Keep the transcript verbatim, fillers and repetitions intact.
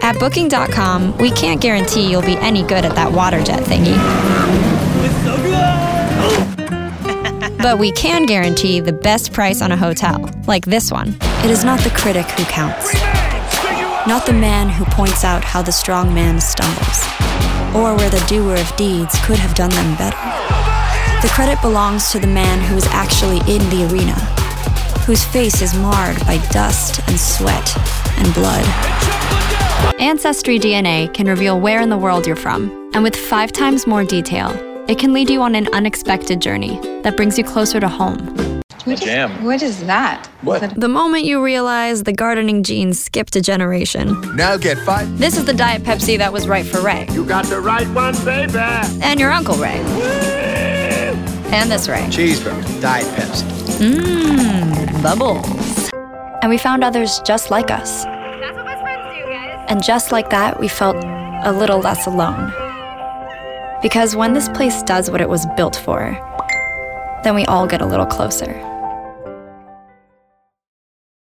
At Booking dot com, we can't guarantee you'll be any good at that water jet thingy. But we can guarantee the best price on a hotel, like this one. It is not the critic who counts, not the man who points out how the strong man stumbles, or where the doer of deeds could have done them better. The credit belongs to the man who is actually in the arena, whose face is marred by dust and sweat and blood. Ancestry D N A can reveal where in the world you're from, and with five times more detail, it can lead you on an unexpected journey that brings you closer to home. What Jam. Is, what is that? What? Is it- The moment you realize the gardening genes skipped a generation. Now get five. This is the Diet Pepsi that was right for Ray. You got the right one, baby. And your Uncle Ray. And this Ray. Cheeseburger, Diet Pepsi. Mmm, bubbles. And we found others just like us. That's what best friends do, guys. And just like that, we felt a little less alone. Because when this place does what it was built for, then we all get a little closer.